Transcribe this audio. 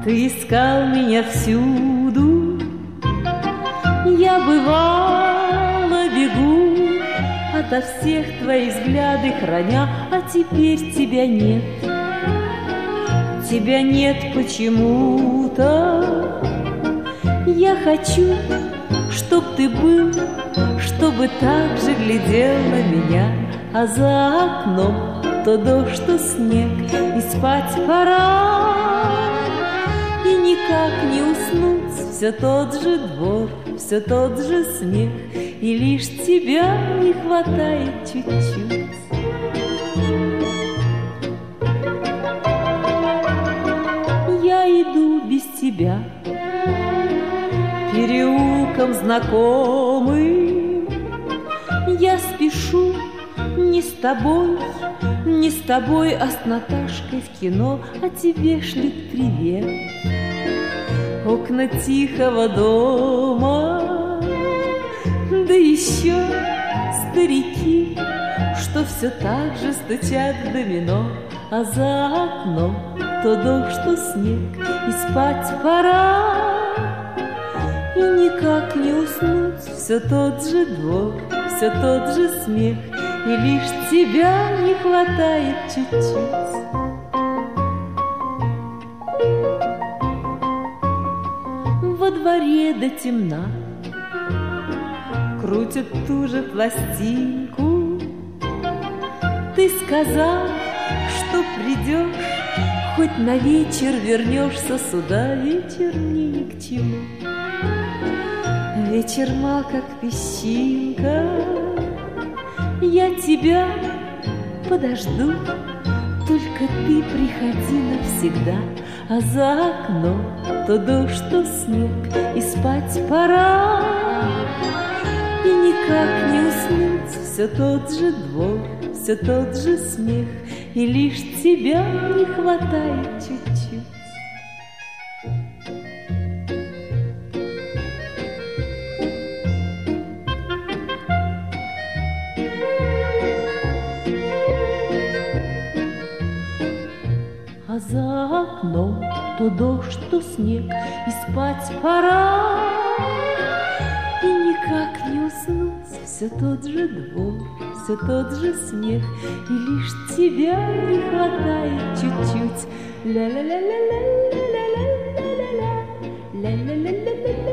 Ты искал меня всюду, я бывало бегу ото всех твоих взгляды храня, а теперь тебя нет. Тебя нет почему-то. Я хочу, чтоб ты был, чтобы так же глядел на меня, а за окном то дождь, то снег, и спать пора. И никак не уснуть, все тот же двор, все тот же смех, и лишь тебя не хватает чуть-чуть. Я иду без тебя переулком знакомым, я спешу не с тобой, не с тобой, а с Наташкой в кино, а тебе шлют привет. Окна тихого дома, да еще старики, что все так же стучат в домино, а за окном то дождь, то снег, и спать пора. И никак не уснуть, все тот же двор, все тот же смех, и лишь тебя не хватает чуть-чуть. Во дворе до темна крутят ту же пластинку. Ты сказал, что придешь, хоть на вечер вернешься сюда. Вечер мне ни к чему, вечер мал, как песчинка. Я тебя подожду, только ты приходи навсегда, а за окном то дождь, то снег, и спать пора. И никак не уснуть, все тот же двор, все тот же смех, и лишь тебя не хватает чуть-чуть. А за окном то дождь, то снег, и спать пора. И никак не уснуть, все тот же двор, все тот же смех, и лишь тебя не хватает чуть-чуть. Ля-ля-ля-ля-ля-ля-ля-ля-ля-ля-ля-ля-ля-ля-ля-ля.